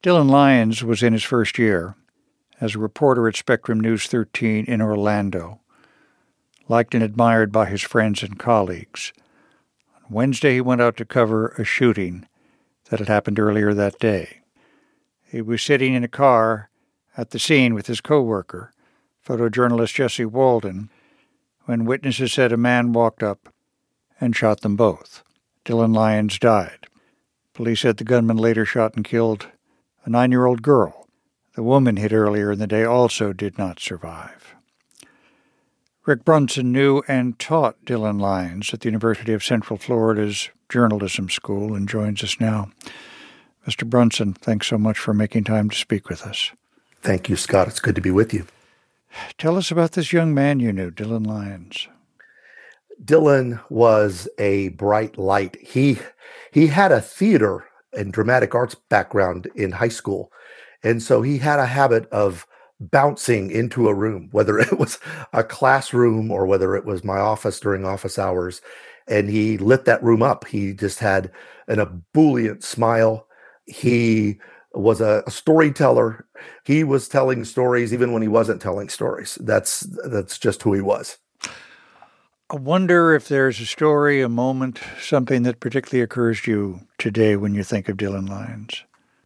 Dylan Lyons was in his first year as a reporter at Spectrum News 13 in Orlando, liked and admired by his friends and colleagues. On Wednesday, he went out to cover a shooting that had happened earlier that day. He was sitting in a car at the scene with his co-worker, photojournalist Jesse Walden, when witnesses said a man walked up and shot them both. Dylan Lyons died. Police said the gunman later shot and killed a 9-year-old girl. The woman hit earlier in the day also did not survive. Rick Brunson knew and taught Dylan Lyons at the University of Central Florida's journalism school and joins us now. Mr. Brunson, thanks so much for making time to speak with us. Thank you, Scott. It's good to be with you. Tell us about this young man you knew, Dylan Lyons. Dylan was a bright light. He had a theater and dramatic arts background in high school. And so he had a habit of bouncing into a room, whether it was a classroom or whether it was my office during office hours. And he lit that room up. He just had an ebullient smile. He was a storyteller. He was telling stories even when he wasn't telling stories. That's just who he was. I wonder if there's a story, a moment, something that particularly occurs to you today when you think of Dylan Lyons.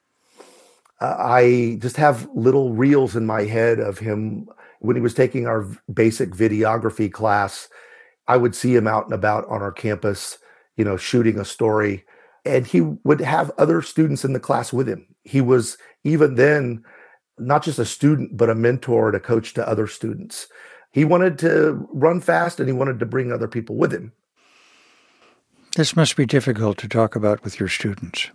I just have little reels in my head of him when he was taking our basic videography class. I would see him out and about on our campus, shooting a story, and he would have other students in the class with him. He was even then not just a student, but a mentor and a coach to other students. He wanted to run fast and he wanted to bring other people with him. This must be difficult to talk about with your students.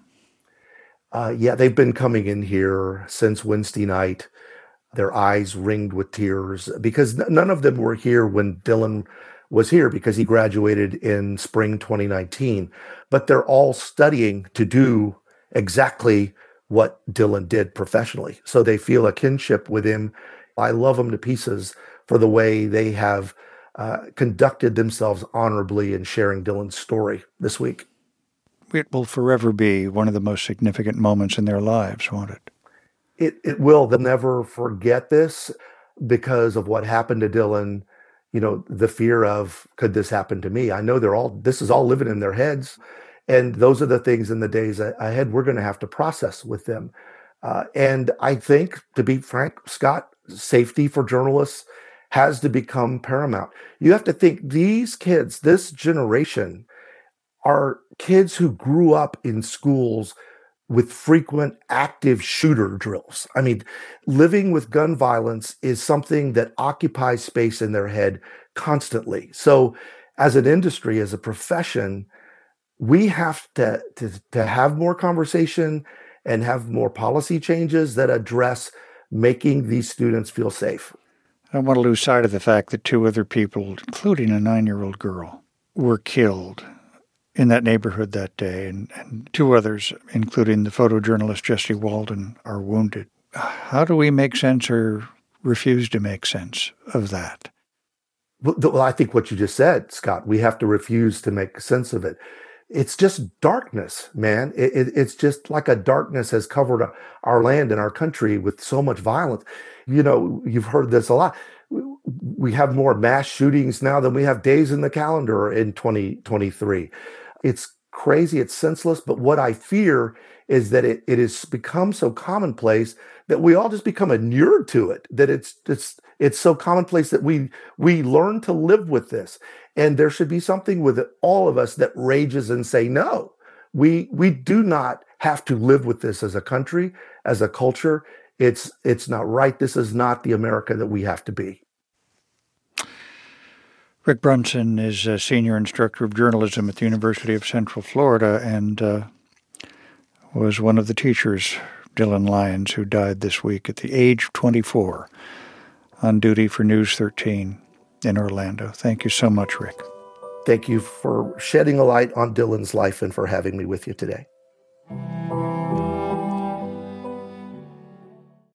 Yeah, they've been coming in here since Wednesday night, their eyes ringed with tears, because none of them were here when Dylan was here, because he graduated in spring 2019. But they're all studying to do exactly what Dylan did professionally. So they feel a kinship with him. I love them to pieces for the way they have conducted themselves honorably in sharing Dylan's story this week. It will forever be one of the most significant moments in their lives, won't it? It will. They'll never forget this because of what happened to Dylan. The fear of, could this happen to me? I know this is all living in their heads. And those are the things in the days ahead we're going to have to process with them. And I think, to be frank, Scott, safety for journalists has to become paramount. You have to think these kids, this generation, are kids who grew up in schools with frequent active shooter drills. I mean, living with gun violence is something that occupies space in their head constantly. So as an industry, as a profession, we have to have more conversation and have more policy changes that address making these students feel safe. I don't want to lose sight of the fact that 2 other people, including a 9-year-old girl, were killed in that neighborhood that day, and 2 others, including the photojournalist Jesse Walden, are wounded. How do we make sense or refuse to make sense of that? Well, I think what you just said, Scott, we have to refuse to make sense of it. It's just darkness, man. It's just like a darkness has covered our land and our country with so much violence. You've heard this a lot. We have more mass shootings now than we have days in the calendar in 2023. It's crazy. It's senseless. But what I fear is that it has become so commonplace that we all just become inured to it, that it's so commonplace that we learn to live with this. And there should be something with all of us that rages and say, no, we do not have to live with this as a country, as a culture. It's not right. This is not the America that we have to be. Rick Brunson is a senior instructor of journalism at the University of Central Florida and was one of the teachers, Dylan Lyons, who died this week at the age of 24 on duty for News 13 in Orlando. Thank you so much, Rick. Thank you for shedding a light on Dylan's life and for having me with you today.